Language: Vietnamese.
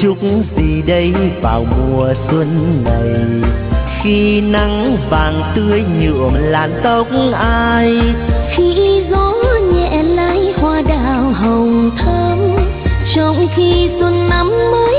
chúc gì đây vào mùa xuân này, khi nắng vàng tươi nhuộm làn tóc ai, khi gió nhẹ lay hoa đào hồng thắm, trong khi xuân năm mới